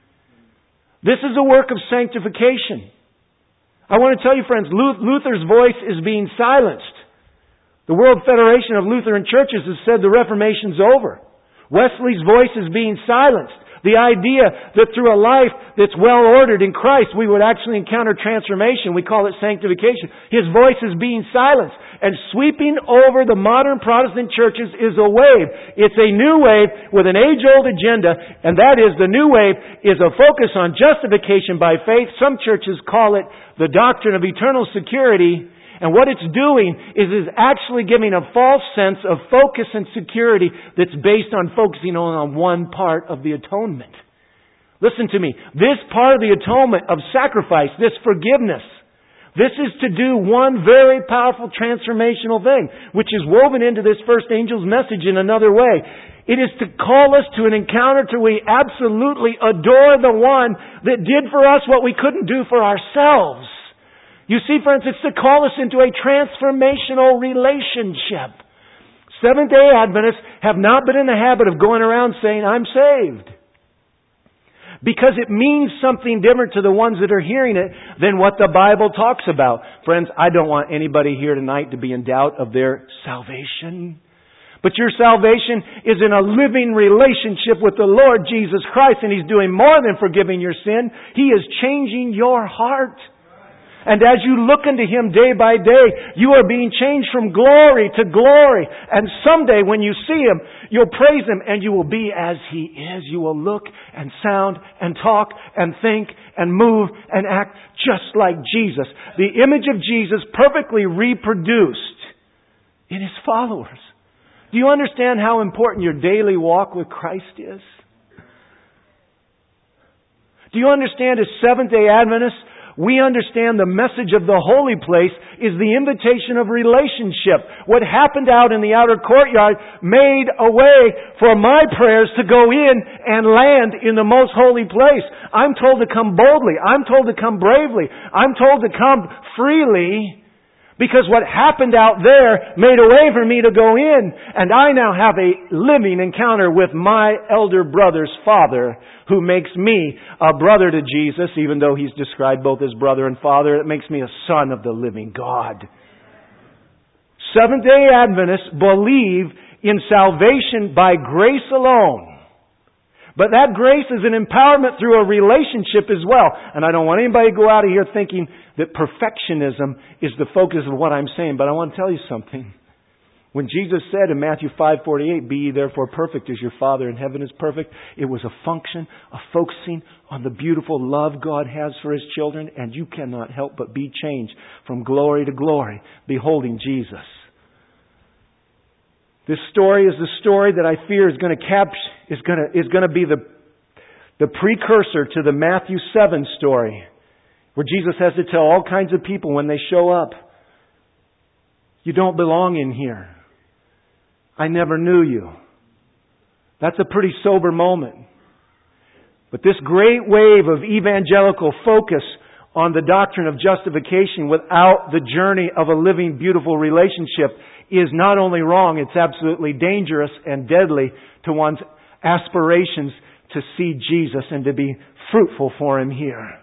This is a work of sanctification. I want to tell you, friends, Luther's voice is being silenced. The World Federation of Lutheran Churches has said the Reformation's over. Wesley's voice is being silenced. The idea that through a life that's well ordered in Christ, we would actually encounter transformation. We call it sanctification. His voice is being silenced. And sweeping over the modern Protestant churches is a wave. It's a new wave with an age-old agenda, and that is the new wave is a focus on justification by faith. Some churches call it the doctrine of eternal security. And what it's doing is actually giving a false sense of focus and security that's based on focusing on one part of the atonement. Listen to me. This part of the atonement of sacrifice, this forgiveness, this is to do one very powerful transformational thing, which is woven into this first angel's message in another way. It is to call us to an encounter to we absolutely adore the one that did for us what we couldn't do for ourselves. You see, friends, it's to call us into a transformational relationship. Seventh-day Adventists have not been in the habit of going around saying, I'm saved. Because it means something different to the ones that are hearing it than what the Bible talks about. Friends, I don't want anybody here tonight to be in doubt of their salvation. But your salvation is in a living relationship with the Lord Jesus Christ, and He's doing more than forgiving your sin. He is changing your heart. And as you look into Him day by day, you are being changed from glory to glory. And someday when you see Him, you'll praise Him and you will be as He is. You will look and sound and talk and think and move and act just like Jesus. The image of Jesus perfectly reproduced in His followers. Do you understand how important your daily walk with Christ is? Do you understand as Seventh-day Adventists, we understand the message of the holy place is the invitation of relationship. What happened out in the outer courtyard made a way for my prayers to go in and land in the most holy place. I'm told to come boldly. I'm told to come bravely. I'm told to come freely. Because what happened out there made a way for me to go in. And I now have a living encounter with my elder brother's Father, who makes me a brother to Jesus, even though He's described both as brother and father. It makes me a son of the living God. Seventh-day Adventists believe in salvation by grace alone, But that grace is an empowerment through a relationship as well. And I don't want anybody to go out of here thinking that perfectionism is the focus of what I'm saying. But I want to tell you something. When Jesus said in Matthew 5:48, "Be ye therefore perfect as your Father in heaven is perfect," it was a function of focusing on the beautiful love God has for His children, and you cannot help but be changed from glory to glory, beholding Jesus. This story is the story that I fear is going to be the precursor to the Matthew 7 story, where Jesus has to tell all kinds of people when they show up, "You don't belong in here. I never knew you." That's a pretty sober moment. But this great wave of evangelical focus on the doctrine of justification without the journey of a living, beautiful relationship is not only wrong, it's absolutely dangerous and deadly to one's aspirations to see Jesus and to be fruitful for Him here.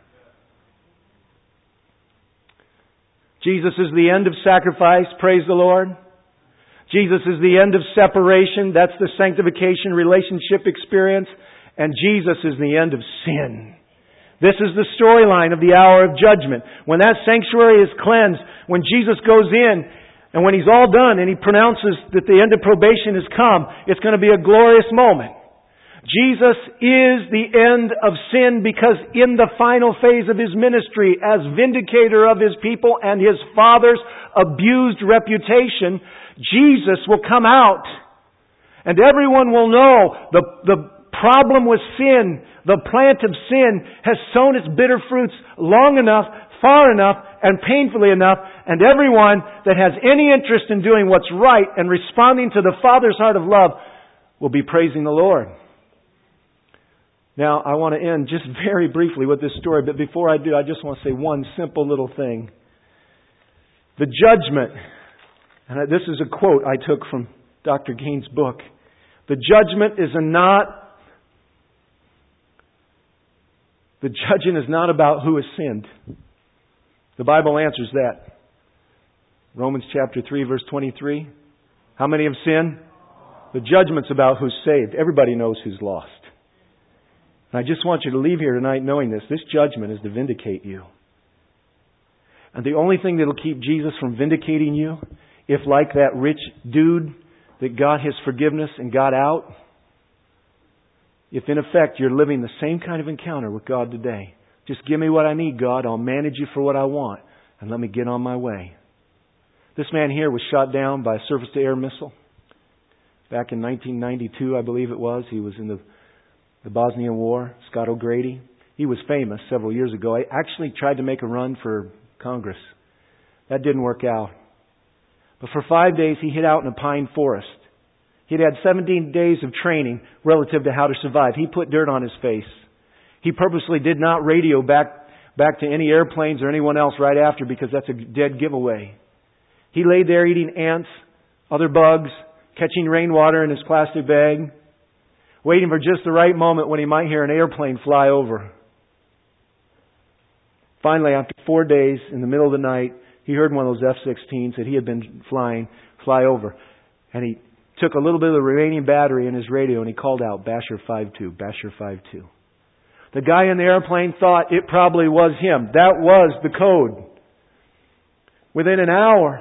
Jesus is the end of sacrifice, praise the Lord. Jesus is the end of separation, that's the sanctification relationship experience. And Jesus is the end of sin. This is the storyline of the hour of judgment. When that sanctuary is cleansed, when Jesus goes in, and when He's all done and He pronounces that the end of probation has come, it's going to be a glorious moment. Jesus is the end of sin because in the final phase of His ministry as vindicator of His people and His Father's abused reputation, Jesus will come out and everyone will know the problem with sin, the plant of sin has sown its bitter fruits long enough, far enough, and painfully enough, and everyone that has any interest in doing what's right and responding to the Father's heart of love will be praising the Lord. Now, I want to end just very briefly with this story, but before I do, I just want to say one simple little thing. The judgment, and this is a quote I took from Dr. Gaines' book. The judgment is the judging is not about who has sinned. The Bible answers that. Romans chapter 3 verse 23. How many have sinned? The judgment's about who's saved. Everybody knows who's lost. And I just want you to leave here tonight knowing this. This judgment is to vindicate you. And the only thing that will keep Jesus from vindicating you, if like that rich dude that got his forgiveness and got out, if in effect you're living the same kind of encounter with God today, just give me what I need, God. I'll manage you for what I want. And let me get on my way. This man here was shot down by a surface-to-air missile. Back in 1992, I believe it was. He was in the Bosnian War. Scott O'Grady. He was famous several years ago. I actually tried to make a run for Congress. That didn't work out. But for 5 days, he hid out in a pine forest. He'd had 17 days of training relative to how to survive. He put dirt on his face. He purposely did not radio back to any airplanes or anyone else right after because that's a dead giveaway. He laid there eating ants, other bugs, catching rainwater in his plastic bag, waiting for just the right moment when he might hear an airplane fly over. Finally, after 4 days, in the middle of the night, he heard one of those F-16s that he had been flying fly over. And he took a little bit of the remaining battery in his radio and he called out, "Basher 5-2, Basher 5-2. The guy in the airplane thought it probably was him. That was the code. Within an hour,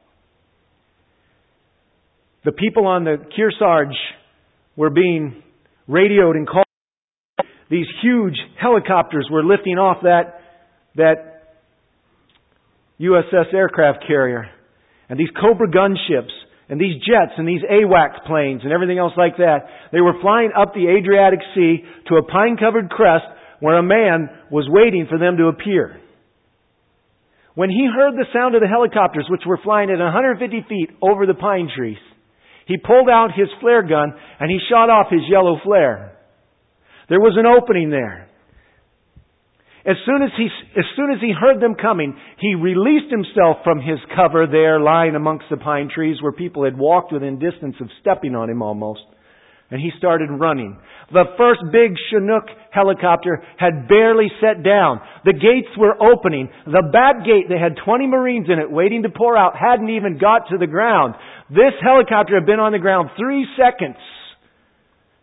the people on the Kearsarge were being radioed and called. These huge helicopters were lifting off that USS aircraft carrier. And these Cobra gunships and these jets and these AWACS planes and everything else like that, they were flying up the Adriatic Sea to a pine-covered crest where a man was waiting for them to appear. When he heard the sound of the helicopters, which were flying at 150 feet over the pine trees, he pulled out his flare gun and he shot off his yellow flare. There was an opening there. As soon as he heard them coming, he released himself from his cover there, lying amongst the pine trees where people had walked within distance of stepping on him almost. And he started running. The first big Chinook helicopter had barely set down. The gates were opening. The back gate that had 20 Marines in it waiting to pour out hadn't even got to the ground. This helicopter had been on the ground 3 seconds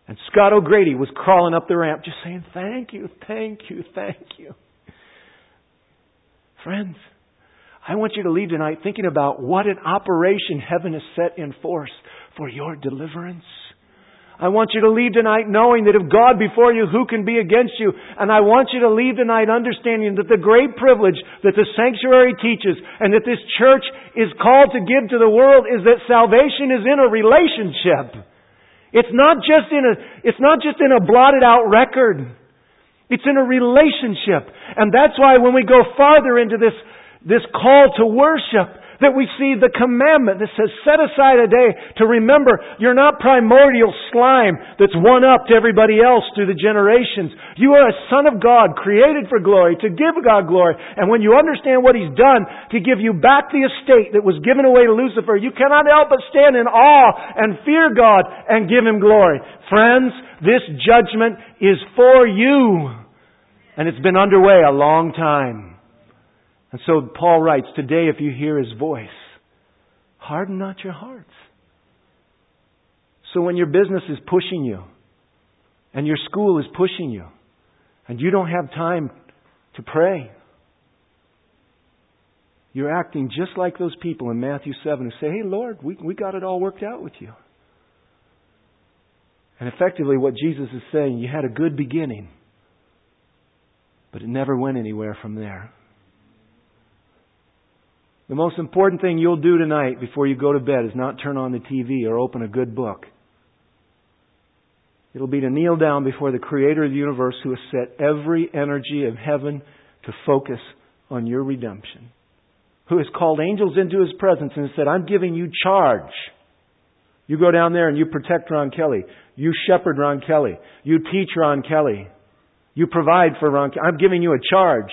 And Scott O'Grady was crawling up the ramp just saying, thank you, thank you, thank you. Friends, I want you to leave tonight thinking about what an operation heaven has set in force for your deliverance. I want you to leave tonight knowing that if God before you, who can be against you? And I want you to leave tonight understanding that the great privilege that the sanctuary teaches and that this church is called to give to the world is that salvation is in a relationship. It's not just in a blotted out record. It's in a relationship. And that's why when we go farther into this call to worship, that we see the commandment that says, set aside a day to remember you're not primordial slime that's one up to everybody else through the generations. You are a son of God, created for glory, to give God glory. And when you understand what He's done to give you back the estate that was given away to Lucifer, you cannot help but stand in awe and fear God and give Him glory. Friends, this judgment is for you. And it's been underway a long time. And so Paul writes, today if you hear His voice, harden not your hearts. So when your business is pushing you, and your school is pushing you, and you don't have time to pray, you're acting just like those people in Matthew 7 who say, hey Lord, we got it all worked out with you. And effectively what Jesus is saying, you had a good beginning, but it never went anywhere from there. The most important thing you'll do tonight before you go to bed is not turn on the TV or open a good book. It'll be to kneel down before the Creator of the universe who has set every energy of heaven to focus on your redemption. Who has called angels into His presence and said, I'm giving you charge. You go down there and you protect Ron Kelly. You shepherd Ron Kelly. You teach Ron Kelly. You provide for Ron Kelly. I'm giving you a charge.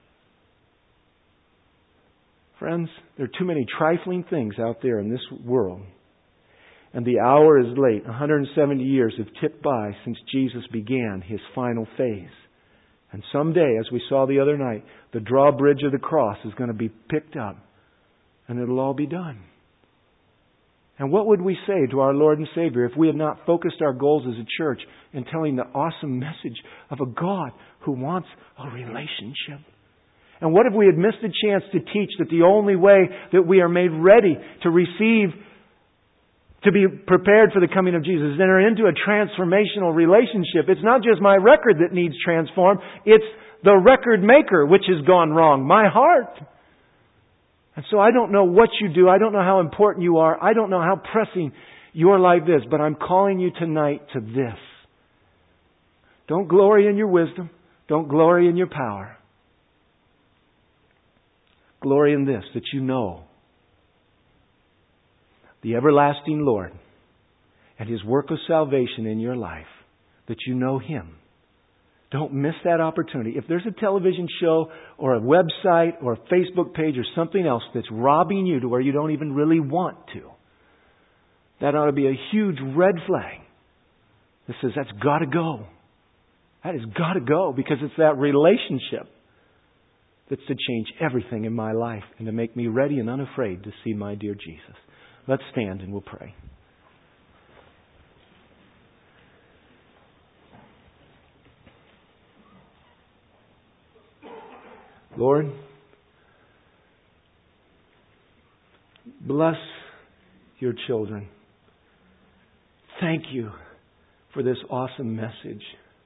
Friends, there are too many trifling things out there in this world. And the hour is late. 170 years have ticked by since Jesus began His final phase. And someday, as we saw the other night, the drawbridge of the cross is going to be picked up. And it'll all be done. And what would we say to our Lord and Savior if we had not focused our goals as a church in telling the awesome message of a God who wants a relationship? And what if we had missed a chance to teach that the only way that we are made ready to receive, to be prepared for the coming of Jesus, is enter into a transformational relationship? It's not just my record that needs transformed. It's the record maker which has gone wrong. My heart. And so I don't know what you do. I don't know how important you are. I don't know how pressing your life is. But I'm calling you tonight to this. Don't glory in your wisdom. Don't glory in your power. Glory in this, that you know the everlasting Lord and His work of salvation in your life, that you know Him. Don't miss that opportunity. If there's a television show or a website or a Facebook page or something else that's robbing you to where you don't even really want to, that ought to be a huge red flag that says that's got to go. That has got to go, because it's that relationship that's to change everything in my life and to make me ready and unafraid to see my dear Jesus. Let's stand and we'll pray. Lord, bless your children. Thank you for this awesome message.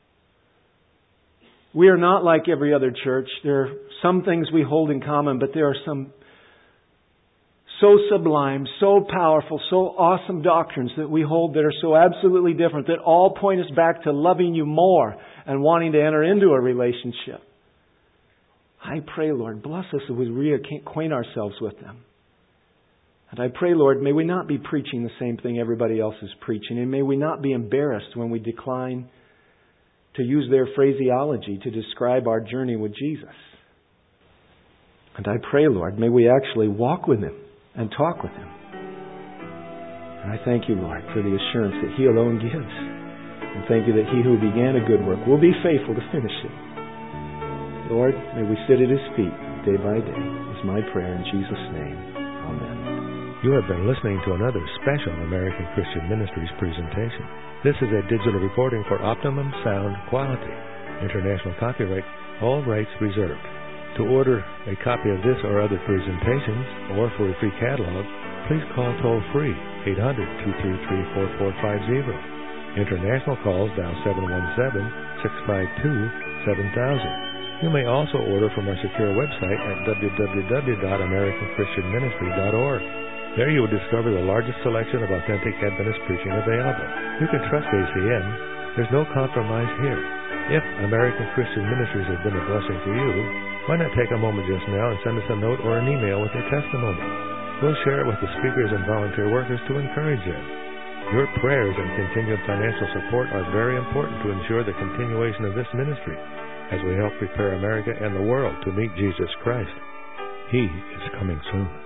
We are not like every other church. There are some things we hold in common, but there are some so sublime, so powerful, so awesome doctrines that we hold that are so absolutely different, that all point us back to loving you more and wanting to enter into a relationship. I pray, Lord, bless us as we reacquaint ourselves with them. And I pray, Lord, may we not be preaching the same thing everybody else is preaching, and may we not be embarrassed when we decline to use their phraseology to describe our journey with Jesus. And I pray, Lord, may we actually walk with Him and talk with Him. And I thank you, Lord, for the assurance that He alone gives. And thank you that He who began a good work will be faithful to finish it. Lord, may we sit at His feet day by day, is my prayer in Jesus' name. Amen. You have been listening to another special American Christian Ministries presentation. This is a digital recording for optimum sound quality. International copyright, all rights reserved. To order a copy of this or other presentations, or for a free catalog, please call toll-free 800-233-4450. International calls dial 717-652-7000. You may also order from our secure website at www.americanchristianministry.org. There you will discover the largest selection of authentic Adventist preaching available. You can trust ACM. There's no compromise here. If American Christian Ministries has been a blessing to you, why not take a moment just now and send us a note or an email with your testimony? We'll share it with the speakers and volunteer workers to encourage them. Your prayers and continued financial support are very important to ensure the continuation of this ministry as we help prepare America and the world to meet Jesus Christ. He is coming soon.